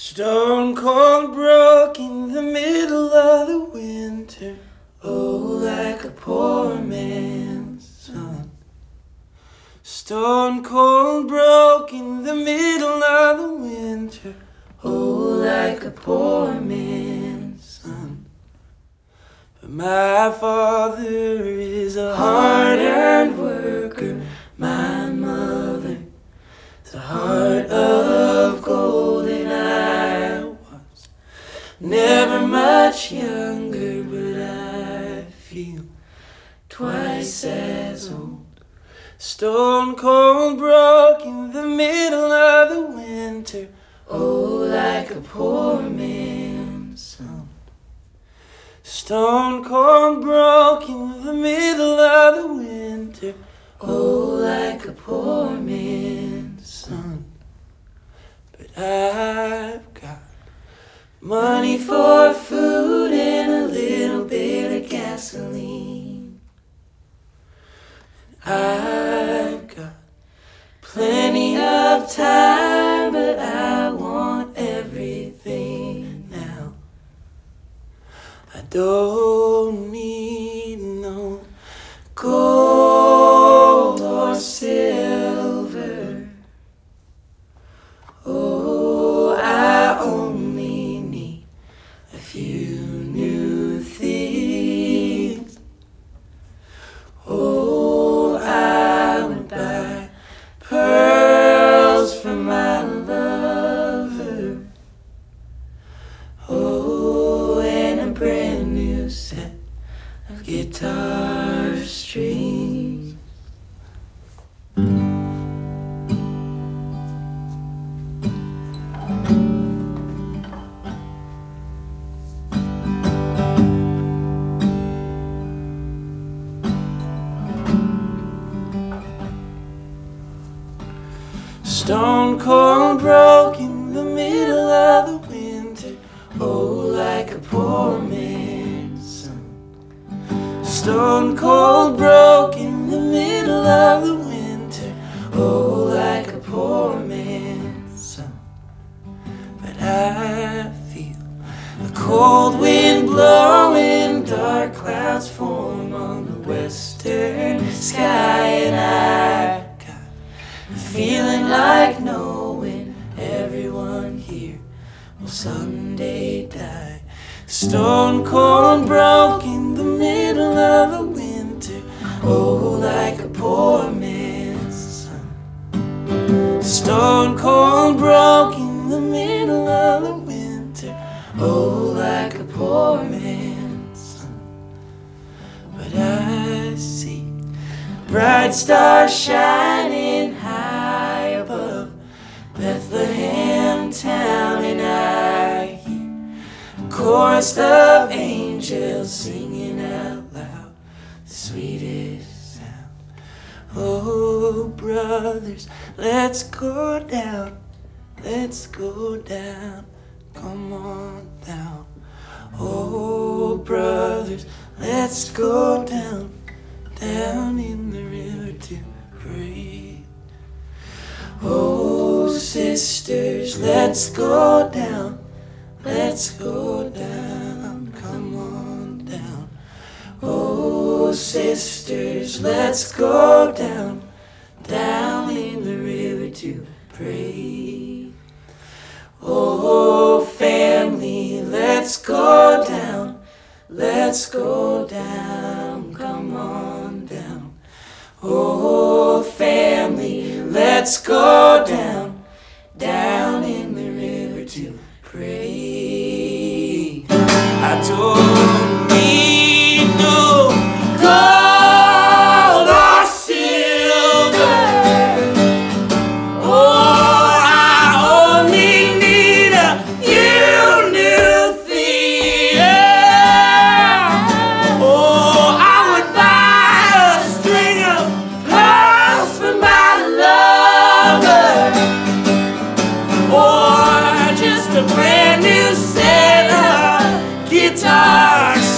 Stone cold broke in the middle of the winter. Oh, like a poor man's son. Stone cold broke in the middle of the winter. Oh, like a poor man's son. But my father is a hard-earned worker. My mother is a heart of gold, and I was never much younger, but I feel twice as old. Stone cold broke in the middle of the winter. Oh, like a poor man's son. Stone cold broke in the middle of the winter. Oh, like a poor man's son. But I've got money for food and a little bit of gasoline. I've got plenty of time, but I want everything now. I don't need no gold or silver. Oh, I only need a few new things. Oh, I would buy pearls for my lover. Oh, and a brand new set of guitar strings. Stone cold broke in the middle of the winter. Oh, like a poor man's son. Stone cold broke in the middle of the winter. Oh, like a poor man's son. But I feel the cold wind blowing, dark clouds form on the western sky, and I feeling like knowing everyone here will someday die. Stone cold broke in the middle of the winter. Oh, like a poor man's son. Stone cold broke in the middle of the winter. Oh, like a poor man's son. But I see bright stars shining high above Bethlehem town, and I hear a chorus of angels singing out loud the sweetest sound. Oh, brothers, let's go down, let's go down, come on down. Oh, brothers, let's go down, down in the river to pray. Oh, sisters, let's go down, let's go down, come on down. Oh, sisters, let's go down, down in the river to pray. Oh, family, let's go down, let's go down, come on down. Oh, family, let's go down, down in the river to pray. I don't need no gold or silver. Oh, I only need a few new things. Oh, I would buy a string of pearls for my lover, or just a brand new set of guitar